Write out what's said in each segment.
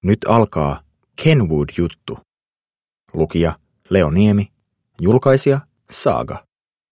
Nyt alkaa Kenwood-juttu. Lukija Leo Niemi, julkaisija Saga.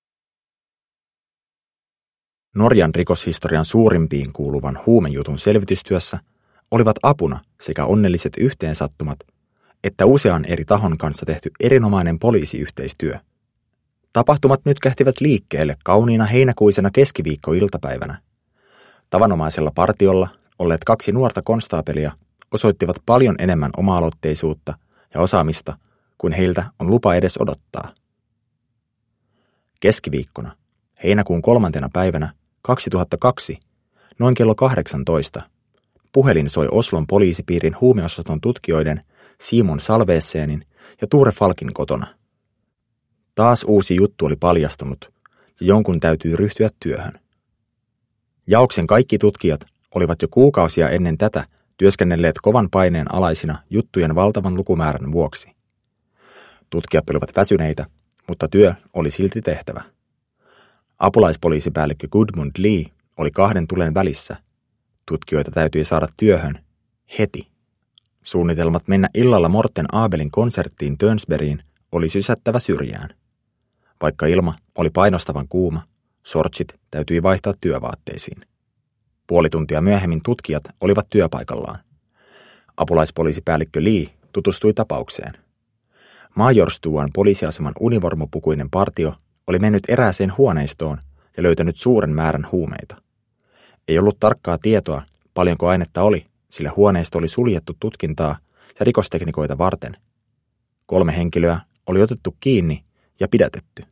Norjan rikoshistorian suurimpiin kuuluvan huumejutun selvitystyössä olivat apuna sekä onnelliset yhteensattumat, että usean eri tahon kanssa tehty erinomainen poliisiyhteistyö. Tapahtumat nyt kähtivät liikkeelle kauniina heinäkuisena keskiviikkoiltapäivänä. Tavanomaisella partiolla olleet 2 nuorta konstaapelia osoittivat paljon enemmän oma-aloitteisuutta ja osaamista kuin heiltä on lupa edes odottaa. Keskiviikkona, heinäkuun 3. päivänä 2002, noin kello 18, puhelin soi Oslon poliisipiirin huumeosaston tutkijoiden Simon Salvesenin ja Ture Falkin kotona. Taas uusi juttu oli paljastunut ja jonkun täytyy ryhtyä työhön. Jaoksen kaikki tutkijat olivat jo kuukausia ennen tätä työskennelleet kovan paineen alaisina juttujen valtavan lukumäärän vuoksi. Tutkijat olivat väsyneitä, mutta työ oli silti tehtävä. Apulaispoliisipäällikkö Gudmund Lee oli 2 tulen välissä. Tutkijoita täytyi saada työhön heti. Suunnitelmat mennä illalla Morten Abelin konserttiin Tönsbergiin oli sysättävä syrjään. Vaikka ilma oli painostavan kuuma, sortsit täytyi vaihtaa työvaatteisiin. Puoli tuntia myöhemmin tutkijat olivat työpaikallaan. Apulaispoliisipäällikkö Lee tutustui tapaukseen. Majorstuan poliisiaseman univormupukuinen partio oli mennyt erääseen huoneistoon ja löytänyt suuren määrän huumeita. Ei ollut tarkkaa tietoa, paljonko ainetta oli, sillä huoneisto oli suljettu tutkintaa ja rikosteknikoita varten. 3 henkilöä oli otettu kiinni ja pidätetty.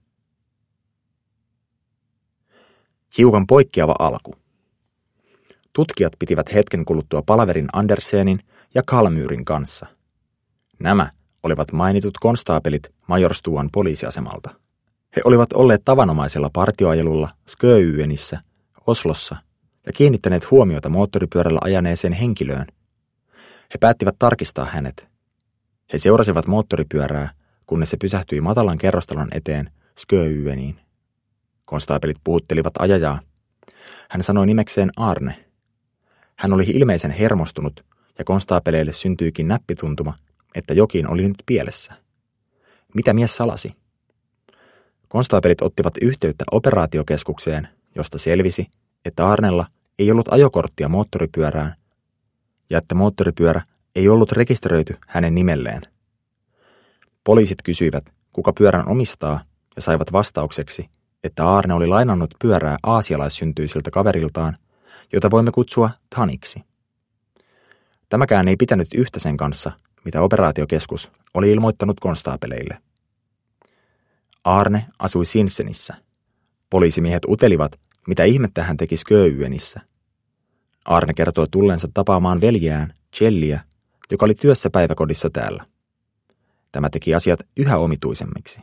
Hiukan poikkeava alku. Tutkijat pitivät hetken kuluttua palaverin Andersenin ja Kalmyrin kanssa. Nämä olivat mainitut konstaapelit Majorstuan poliisiasemalta. He olivat olleet tavanomaisella partioajelulla Skøyenissä, Oslossa, ja kiinnittäneet huomiota moottoripyörällä ajaneeseen henkilöön. He päättivät tarkistaa hänet. He seurasivat moottoripyörää, kunnes se pysähtyi matalan kerrostalon eteen Skøyeniin. Konstaapelit puhuttelivat ajajaa. Hän sanoi nimekseen Arne. Hän oli ilmeisen hermostunut, ja konstaapeleille syntyikin näppituntuma, että jokin oli nyt pielessä. Mitä mies salasi? Konstaapelit ottivat yhteyttä operaatiokeskukseen, josta selvisi, että Arnella ei ollut ajokorttia moottoripyörään ja että moottoripyörä ei ollut rekisteröity hänen nimelleen. Poliisit kysyivät, kuka pyörän omistaa, ja saivat vastaukseksi, että Arne oli lainannut pyörää aasialaissyntyisiltä kaveriltaan, jota voimme kutsua Taniksi. Tämäkään ei pitänyt yhtä sen kanssa, mitä operaatiokeskus oli ilmoittanut konstaapeleille. Arne asui Sinsenissä. Poliisimiehet utelivat, mitä ihmettä hän teki Skøyenissä. Arne kertoi tulleensa tapaamaan veljeään, Kjelliä, joka oli työssä päiväkodissa täällä. Tämä teki asiat yhä omituisemmiksi.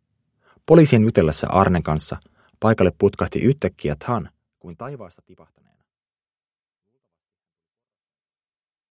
Poliisien jutellessa Arnen kanssa paikalle putkahti yhtäkkiä Tan kuin taivaasta tipahtaneen.